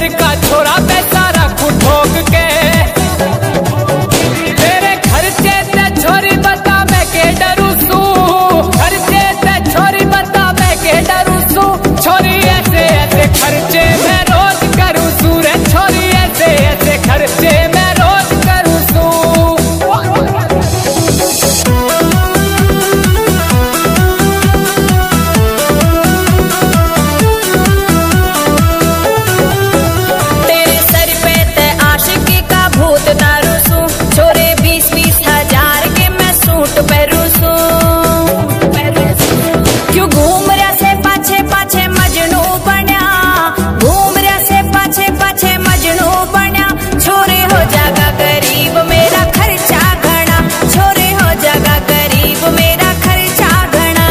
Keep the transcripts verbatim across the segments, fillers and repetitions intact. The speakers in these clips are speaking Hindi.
शहर का छोरा पैसा रखू ठोक के। तेरे खर्चे ते छोरी बता मैं के डरू सू, खर्चे ते छोरी बता मैं के डरू सू। छोरी ऐसे ऐसे खर्चे मैं रोज करूँ सू रे, छोरी ऐसे ऐसे खर्चे मैं रोज करूँ सू। तेरे सर पे ते आशिकी का भूत दारू सू, छोरे बीस बीस हजार के मैं सूट पहरू सू। क्यों घूम रहा से पाछे पाछे मजनू बन्या, घूम रहा से पाछे पाछे मजनू बन्या। छोरे हो जागा गरीब मेरा खर्चा घना, छोरे हो जागा गरीब मेरा खर्चा घना।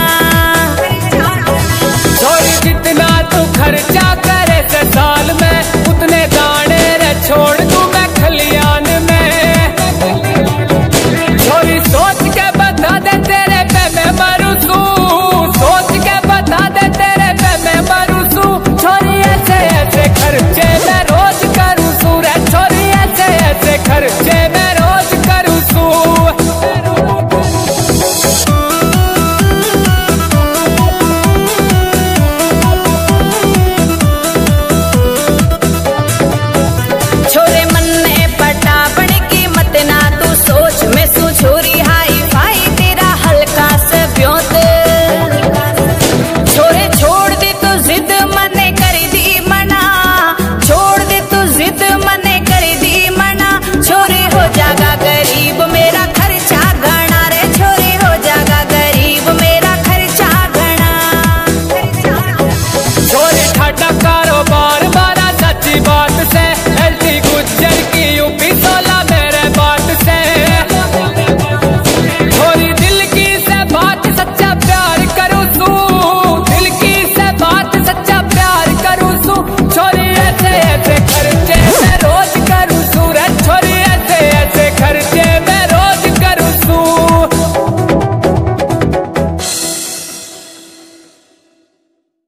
छोरी जितना तू खर्चा करे से साल में, उतने दाने रे छोड़